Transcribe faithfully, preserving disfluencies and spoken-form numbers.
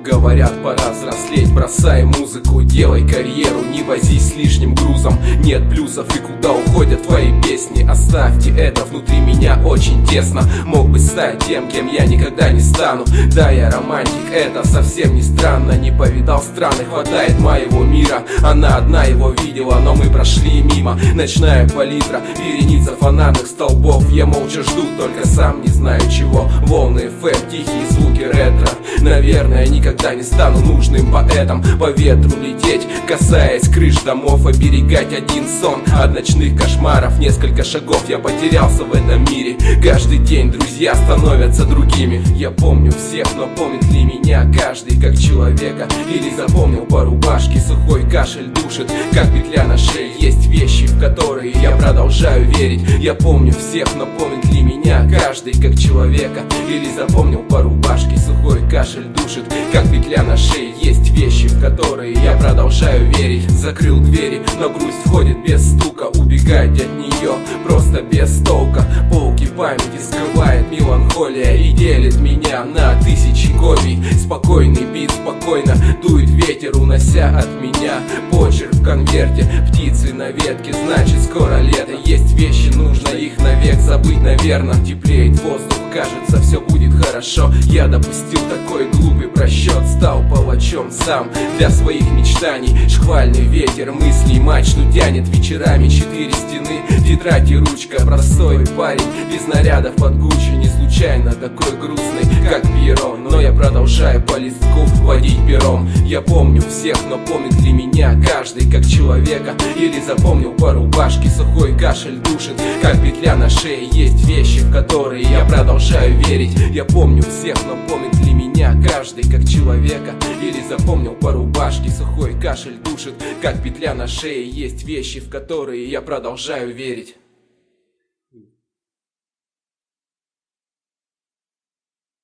Говорят, пора взрослеть, бросай музыку, делай карьеру, не возись с лишним грузом. Нет плюсов, и куда уходят твои песни? Оставьте это, внутри меня очень тесно. Мог бы стать тем, кем я никогда не стану. Да, я романтик, это совсем не странно. Не повидал страны, хватает моего мира. Она одна его видела, но мы прошли мимо. Ночная палитра, вереница фонарных столбов. Я молча жду, только сам не знаю чего. Волны эф эм, тихие звуки ретро. Наверное, никогда не стану нужным поэтом. По ветру лететь, касаясь крыш домов. Оберегать один сон от ночных кошмаров. Несколько шагов я потерялся в этом мире. Каждый день друзья становятся другими. Я помню всех, но помнит ли меня каждый как человека? Или запомнил по рубашке сухой кашель душит, как петля на шее? Есть вещи, в которые я продолжаю верить. Я помню всех, но помнит ли меня каждый как человека? Или запомнил по рубашке сухой кашель душит, как петля на шее? Есть вещи, в которые я продолжаю верить. Закрыл двери, но грусть входит без стука. Убегать от нее просто без толка. Полки памяти скрывает меланхолия и делит меня на тысячи копий. Спокойный бит, спокойно дует ветер, унося от меня почерк в конверте. Птицы на ветке, значит скоро лето. Есть вещи, нужно их навек забыть, наверное. Теплеет воздух, кажется, все будет хорошо. Я допустил такой глупый просчет, стал палачом сам для своих мечтаний. Шквальный ветер мыслей мачту тянет вечерами. Четыре стены, тетрадь и ручка. Простой парень, без нарядов под Гуччи. Не случайно такой грустный, как Пьеро. Но я продолжаю по листку водить пером. Я помню всех, но помнит ли меня каждый как человека? Или запомнил по рубашке сухой кашель душит, как петля на шее? Есть вещи, в которые я продолжаю верить. Я помню всех, но помнит ли меня каждый как человека? Или запомнил по рубашке сухой кашель душит, как петля на шее? Есть вещи, в которые я продолжаю верить.